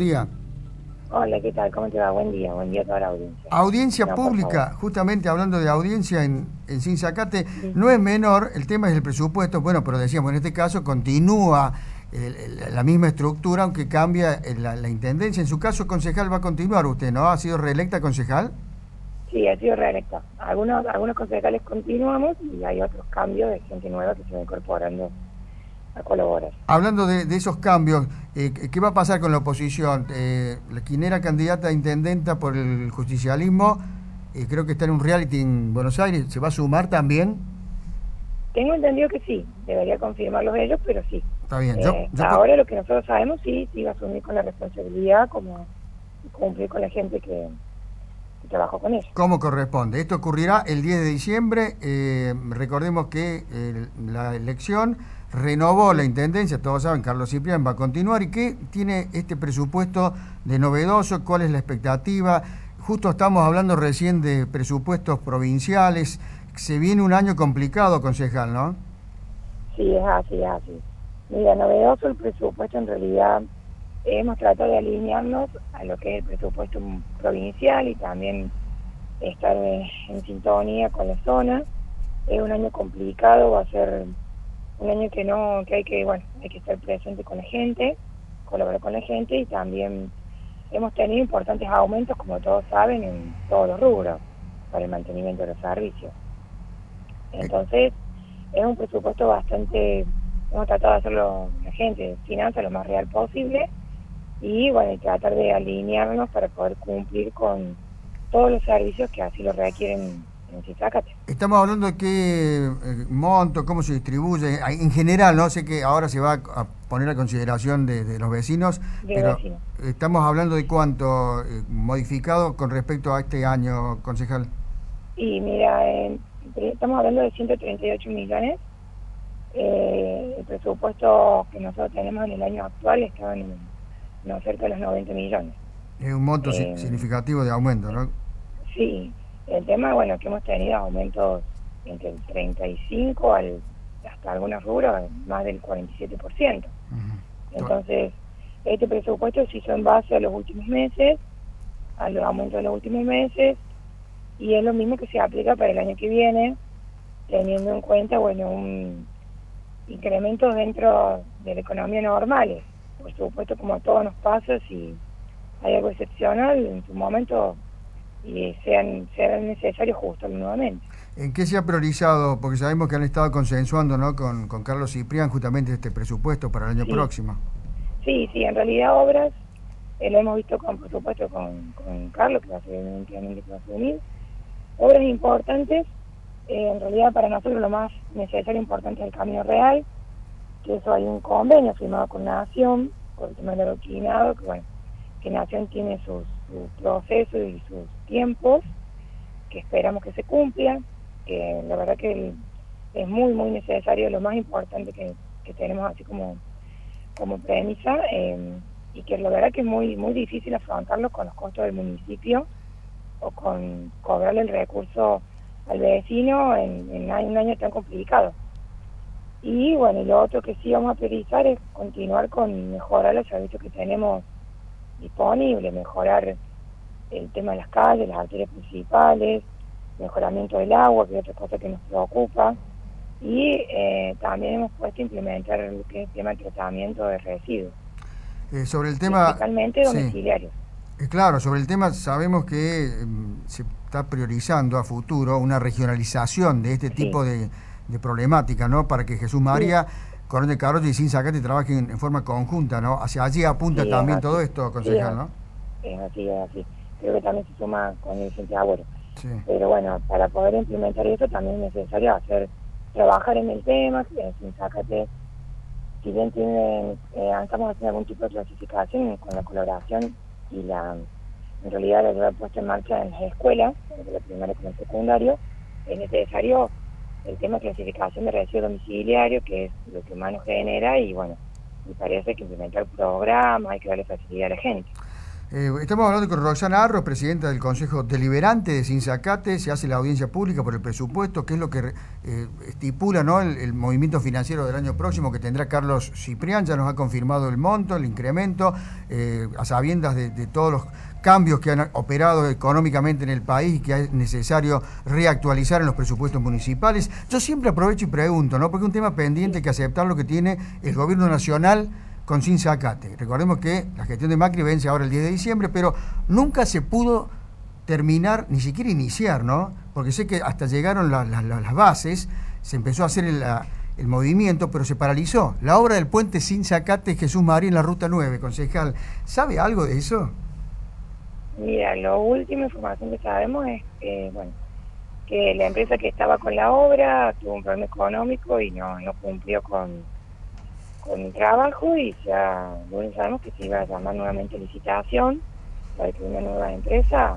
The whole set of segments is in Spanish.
Día. Hola, ¿qué tal? ¿Cómo te va? Buen día a toda la audiencia. Audiencia No, por favor. pública, justamente hablando de audiencia en Sinsacate, Sí, no es menor, el tema es el presupuesto, bueno, pero decíamos, en este caso continúa la misma estructura, aunque cambia la intendencia. En su caso, concejal, va a continuar usted, ¿no? ¿Ha sido reelecta concejal? sí, ha sido reelecta. Algunos concejales continuamos y hay otros cambios de gente nueva que se va incorporando a colaborar. Hablando de esos cambios, ¿qué va a pasar con la oposición? Quien era candidata a intendenta por el justicialismo, creo que está en un reality en Buenos Aires, ¿se va a sumar también? Tengo entendido que sí, debería confirmarlos ellos, pero sí. Está bien, Hasta ahora lo que nosotros sabemos, sí va a asumir con la responsabilidad como cumplir con la gente que trabajó con ellos. como corresponde. Esto ocurrirá el 10 de diciembre. Recordemos que la elección renovó la Sí. intendencia, todos saben, Carlos Ciprián va a continuar. ¿Y qué tiene este presupuesto de novedoso? ¿Cuál es la expectativa? Justo estamos hablando recién de presupuestos provinciales. Se viene un año complicado, concejal, ¿no? Sí, es así, es así. Mira, novedoso el presupuesto en realidad. Hemos tratado de alinearnos a lo que es el presupuesto provincial y también estar en sintonía con la zona. Es un año complicado, va a ser un año que no, que hay que, bueno, hay que estar presente con la gente, colaborar con la gente y también hemos tenido importantes aumentos, como todos saben, en todos los rubros para el mantenimiento de los servicios. Eh, Entonces, es un presupuesto bastante, hemos tratado de hacerlo la gente, finanzas lo más real posible y bueno, y tratar de alinearnos para poder cumplir con todos los servicios que así lo requieren en Zitácate, Estamos hablando de qué monto, cómo se distribuye, en general, no sé que ahora se va a poner a consideración de los vecinos, de pero vecinos. estamos hablando de cuánto modificado con respecto a este año, concejal. Y mira, estamos hablando de 138 millones. El presupuesto que nosotros tenemos en el año actual está en no, cerca de los 90 millones. Es un monto Eh, significativo de aumento, ¿no? sí, el tema, bueno, que hemos tenido aumentos entre el 35 hasta algunos rubros, más del 47%. Ujú. Entonces, este presupuesto se hizo en base a los últimos meses, a los aumentos de los últimos meses, y es lo mismo que se aplica para el año que viene, teniendo en cuenta, bueno, un incremento dentro de la economía normales. Por supuesto, como a todos nos pasa, si hay algo excepcional en su momento y sean necesarios ajustarlo nuevamente. ¿En qué se ha priorizado? Porque sabemos que han estado consensuando, ¿no? Con Carlos Ciprián justamente este presupuesto para el año Sí, próximo. sí, en realidad obras, lo hemos visto con, por supuesto, con Carlos, que va a ser evidentemente que va a asumir, obras importantes. En realidad para nosotros lo más necesario e importante es el Camino Real, que eso hay un convenio firmado con Nación por el tema del adoquinado, que bueno, que Nación tiene sus procesos y sus tiempos, que esperamos que se cumplan, que la verdad que es muy necesario, lo más importante que tenemos así como premisa, y que la verdad que es muy difícil afrontarlo con los costos del municipio o con cobrarle el recurso al vecino en un año tan complicado. Y bueno, y lo otro que sí vamos a priorizar es continuar con mejorar los servicios que tenemos disponibles, mejorar el tema de las calles, las arterias principales, mejoramiento del agua, que es otra cosa que nos preocupa, y también hemos puesto a implementar lo que es el tema de tratamiento de residuos, Sobre el tema, principalmente sí. domiciliarios. Claro, sobre el tema sabemos que se está priorizando a futuro una regionalización de este Sí, tipo de problemática, ¿no? Para que Jesús sí, María, Coronel de Carolla y Sinsacate trabajen en forma conjunta, ¿no? Hacia allí apunta sí, es también todo así, esto, sí, concejal, ¿no? es así. Creo que también se suma con el Vicente Agüero. Sí. Pero bueno, para poder implementar eso también es necesario trabajar en el tema, sin sácate, si bien estamos haciendo algún tipo de clasificación con la colaboración y en realidad la lleva puesta en marcha en las escuelas, tanto la primaria como el secundario, es necesario el tema de clasificación de residuos domiciliarios, que es lo que más nos genera, y bueno, me parece que implementar programas, hay que darle facilidad a la gente. Estamos hablando con Roxana Arros, presidenta del Consejo Deliberante de Sinzacate. Se hace la audiencia pública por el presupuesto, que es lo que estipula, ¿no?, el movimiento financiero del año próximo que tendrá Carlos Ciprián. Ya nos ha confirmado el monto, el incremento, a sabiendas de todos los cambios que han operado económicamente en el país y que es necesario reactualizar en los presupuestos municipales. Yo siempre aprovecho y pregunto, ¿no?, porque es un tema pendiente que aceptar lo que tiene el gobierno nacional con Sinzacate. Recordemos que la gestión de Macri vence ahora el 10 de diciembre, pero nunca se pudo terminar, ni siquiera iniciar, ¿no? Porque sé que hasta llegaron las bases, se empezó a hacer el movimiento, pero se paralizó. La obra del puente Sinzacate Jesús María en la Ruta 9, concejal, ¿sabe algo de eso? Mira, la última información que sabemos es que la empresa que estaba con la obra tuvo un problema económico y no cumplió con el trabajo, y ya bueno, sabemos que se iba a llamar nuevamente licitación para que una nueva empresa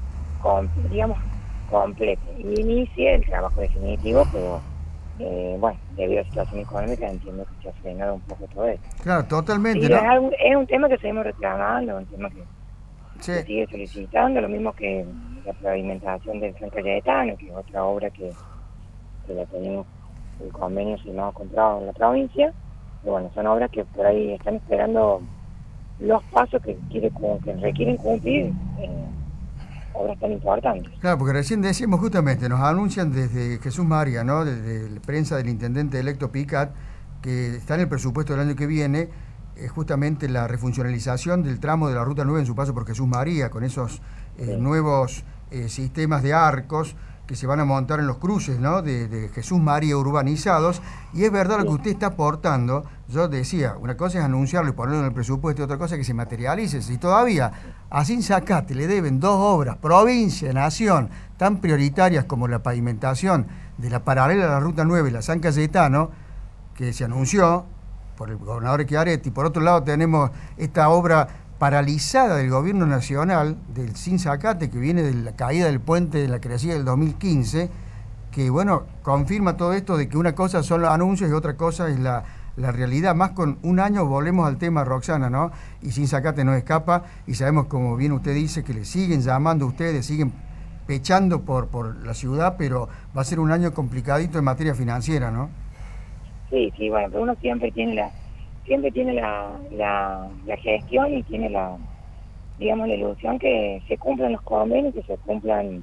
complete y inicie el trabajo definitivo, pero debido a la situación económica entiendo que se ha frenado un poco todo esto. Claro, totalmente, Sí, ¿no? es un tema que seguimos reclamando, un tema que Sí. se sigue solicitando, lo mismo que la pavimentación del San Cayetano, que es otra obra que la tenemos el convenio firmado comprado en la provincia. Y bueno, son obras que por ahí están esperando los pasos que requieren cumplir, obras tan importantes. Claro, porque recién decimos justamente, nos anuncian desde Jesús María, ¿no?, desde la prensa del intendente electo Picat, que está en el presupuesto del año que viene, justamente la refuncionalización del tramo de la Ruta 9 en su paso por Jesús María, con esos nuevos sistemas de arcos que se van a montar en los cruces, ¿no?, de Jesús María urbanizados. Y es verdad lo que usted está aportando. Yo decía, una cosa es anunciarlo y ponerlo en el presupuesto, y otra cosa es que se materialice. Si todavía a Sinzacate le deben dos obras, provincia, nación, tan prioritarias como la pavimentación de la paralela a la Ruta 9, la San Cayetano, que se anunció por el gobernador Schiaretti. Por otro lado tenemos esta obra paralizada del gobierno nacional, del Sinzacate, que viene de la caída del puente de la crecida del 2015, que bueno, confirma todo esto de que una cosa son los anuncios y otra cosa es la realidad. Más con un año volvemos al tema, Roxana, ¿no? Y Sinzacate no escapa, y sabemos, como bien usted dice, que le siguen llamando a ustedes, siguen pechando por la ciudad, pero va a ser un año complicadito en materia financiera, ¿no? Sí, bueno, pero uno siempre tiene la gestión y tiene la ilusión que se cumplan los convenios, que se cumplan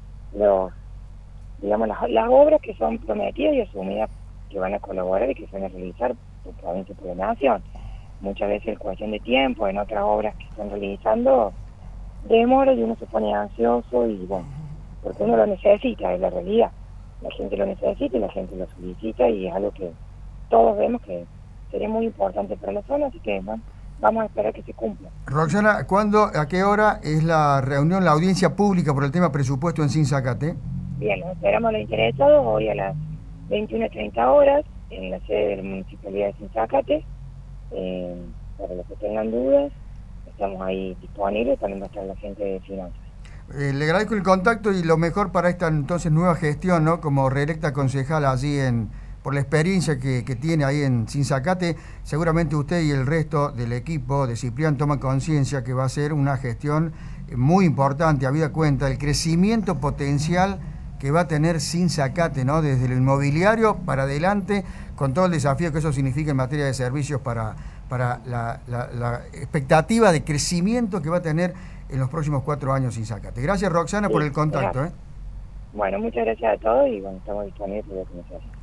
las obras que son prometidas y asumidas, que van a colaborar y que se van a realizar por provincia y por la nación. Muchas veces es cuestión de tiempo, en otras obras que están realizando demora y uno se pone ansioso, y bueno, porque uno lo necesita, es la realidad. La gente lo necesita y la gente lo solicita, y es algo que todos vemos que sería muy importante para la zona, así que bueno, vamos a esperar que se cumpla. Roxana, ¿cuándo, a qué hora es la reunión, la audiencia pública por el tema presupuesto en Sinzacate? Bien, nos esperamos a los interesados hoy a las 21:30 horas en la sede de la Municipalidad de Sinzacate. Para los que tengan dudas, estamos ahí disponibles, también va a estar la gente de finanzas. Le agradezco el contacto y lo mejor para esta entonces nueva gestión, ¿no?, como reelecta concejal allí por la experiencia que tiene ahí en Sinzacate. Seguramente usted y el resto del equipo de Ciprián toman conciencia que va a ser una gestión muy importante, habida cuenta del crecimiento potencial que va a tener Sinzacate, ¿no?, desde el inmobiliario para adelante, con todo el desafío que eso significa en materia de servicios para la expectativa de crecimiento que va a tener en los próximos 4 años Sinzacate. Gracias, Roxana, por el contacto. Bueno, muchas gracias a todos y bueno, estamos disponibles para lo que necesiten.